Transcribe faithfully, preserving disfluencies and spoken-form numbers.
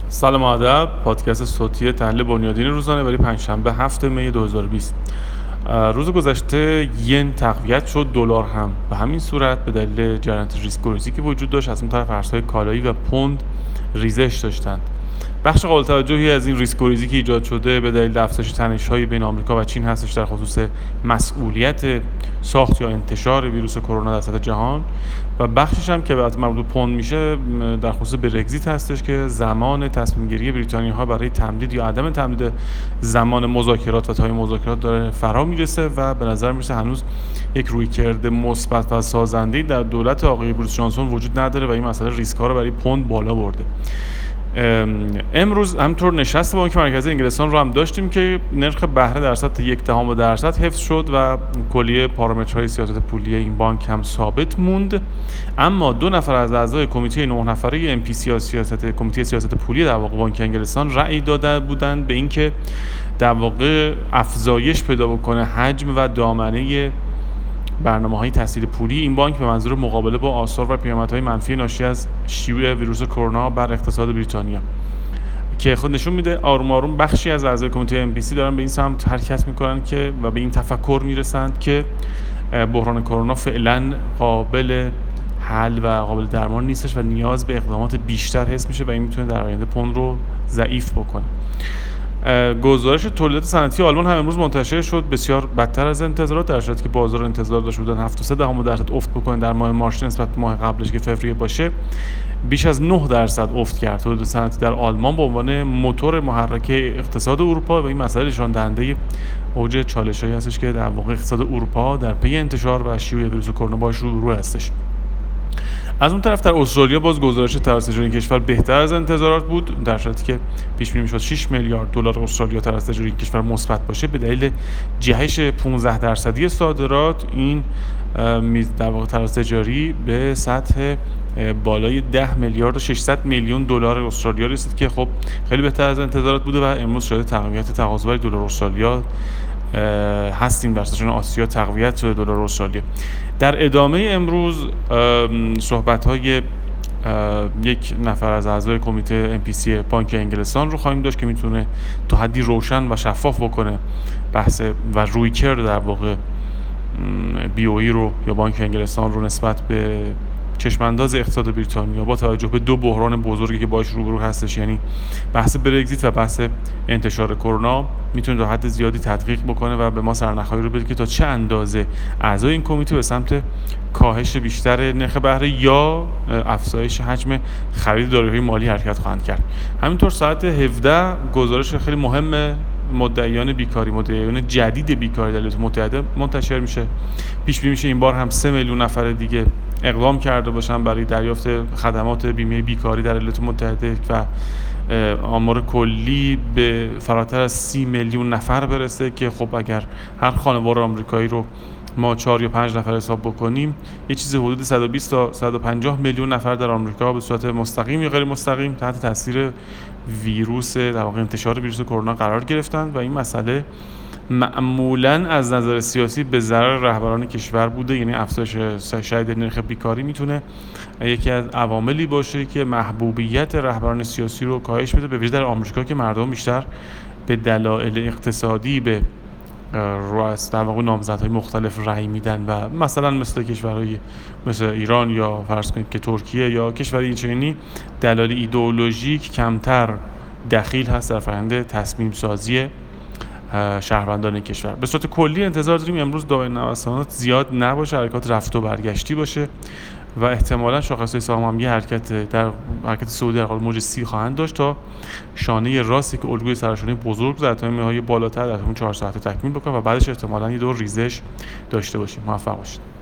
سلام ادب. پادکست صوتی تحلیل بنیادین روزانه برای پنجشنبه هفتم می دو هزار و بیست. روز گذشته ین تقویت شد، دلار هم به همین صورت به دلیل جریان ریسک گریزی که وجود داشت. از اون طرف ارزهای کالایی و پوند ریزش داشتند. بخش قابل توجهی از این ریسک گریزی که ایجاد شده به دلیل افزایش تنش‌های بین آمریکا و چین هستش در خصوص مسئولیت ساخت یا انتشار ویروس کرونا در سطح جهان، و بخشش هم که بعد مربوط به پوند میشه در خصوص برگزیت هستش که زمان تصمیم گیری بریتانیاها برای تمدید یا عدم تمدید زمان مذاکرات و تایم مذاکرات داره فرا میرسه و به نظر میرسه هنوز یک رویکرد مثبت و سازنده در دولت آقای بوریس جانسون وجود نداره و این مسئله ریسک ها رو برای پوند بالا برده. امروز همطور نشست بانک مرکزی انگلستان رو هم داشتیم که نرخ بهره در سطح یک دهم درصد حفظ شد و کلیه پارامترهای سیاست پولی این بانک هم ثابت موند. اما دو نفر از اعضای کمیته نه نفره ام پی سی سیاست کمیته سیاست پولی در واقع بانک انگلستان رأی داده بودند به اینکه در واقع افزایش پیدا بکنه حجم و دامنه برنامه‌های تسهیل پولی این بانک به منظور مقابله با آثار و پیامدهای منفی ناشی از شیوع ویروس کرونا بر اقتصاد بریتانیا، که خود نشون میده آروم آروم بخشی از اعضای کمیته ام پی سی دارن به این سمت حرکت میکنن که و به این تفکر میرسند که بحران کرونا فعلا قابل حل و قابل درمان نیستش و نیاز به اقدامات بیشتر حس میشه و این میتونه در آینده پوند رو ضعیف بکنه. گزارش تولیدات صنعتی آلمان هم امروز منتشر شد، بسیار بدتر از انتظارات، در صورتی که بازار انتظار داشت بودن هفت و سه دهم درصد افت بکنه در ماه مارس نسبت به ماه قبلش که فوریه باشه. بیش از نه درصد افت کرد تولید صنعتی در آلمان به عنوان موتور محرک اقتصاد اروپا و این مسئله نشان دهنده اوج چالش‌هایی هستش که در واقع اقتصاد اروپا در پی انتشار و شیوع ویروس کرونا باش رو هستش. از اون طرف در استرالیا باز گزارش تراز تجاری کشور بهتر از انتظارات بود، در صورتی که پیش بینی می‌شد شش میلیارد دلار استرالیا تراز تجاری کشور مثبت باشه. به دلیل جهش پانزده درصدی صادرات این در واقع تراز تجاری به سطح بالای ده میلیارد و ششصد میلیون دلار استرالیا رسید که خب خیلی بهتر از انتظارات بوده و امروز شده تقویت تقاضا برای دلار استرالیا هستیم در سشن آسیا تقویت شده دلار استرالیا. در ادامه امروز صحبت‌های یک نفر از اعضای کمیته ام پی سی بانک انگلستان رو خواهیم داشت که میتونه تا حدی روشن و شفاف بکنه بحث و رویکرد در واقع بی او ای رو یا بانک انگلستان رو نسبت به چشمانداز اقتصاد بریتانیا با توجه به دو بحران بزرگی که باهاش روبرو هستش، یعنی بحث برگزیت و بحث انتشار کرونا، میتونه تا حد زیادی تدقیق بکنه و به ما سرنخ‌هایی رو بده که تا چه اندازه اعضای این کمیته به سمت کاهش بیشتر نرخ بهره یا افزایش حجم خرید دارایی‌های مالی حرکت خواهند کرد. همینطور ساعت هفده گزارش خیلی مهم مدعیان بیکاری مدعیان جدید بیکاری در ایالات متحده منتشر میشه. پیش بینی میشه این بار هم سه میلیون نفر دیگه اقدام کرده باشن برای دریافت خدمات بیمه بیکاری در ایالات متحده و آمار کلی به فراتر از سی میلیون نفر برسه که خب اگر هر خانوار آمریکایی رو ما چهار یا پنج نفر حساب بکنیم یه چیزی حدود صد و بیست تا صد و پنجاه میلیون نفر در آمریکا به صورت مستقیم یا غیر مستقیم تحت تاثیر ویروس در واقع انتشار ویروس کرونا قرار گرفتن و این مسئله معمولاً از نظر سیاسی به ضرر رهبران کشور بوده، یعنی افزایش شدید نرخ بیکاری میتونه یکی از عواملی باشه که محبوبیت رهبران سیاسی رو کاهش بده، به ویژه در آمریکا که مردم بیشتر به دلایل اقتصادی به راست در واقع نامزدهای مختلف رأی میدن و مثلا مثل کشورهای مثل ایران یا فرض کنید که ترکیه یا کشورهای چینی دلایل ایدئولوژیک کمتر دخیل هست در فرآیند تصمیم سازی شهروندان کشور. به صورت کلی انتظار داریم امروز دارای نوسانات زیاد نباشه، حرکات رفت و برگشتی باشه و احتمالاً شاخص‌های سهام هم یه حرکت در حرکت صعودی در حال موج سی خواهند داشت تا شانه راستی که الگوی سرشانه بزرگ در تایم‌های بالاتر در همون چهار ساعته تکمیل بکنه و بعدش احتمالاً یه دور ریزش داشته باشیم. موفق باشید.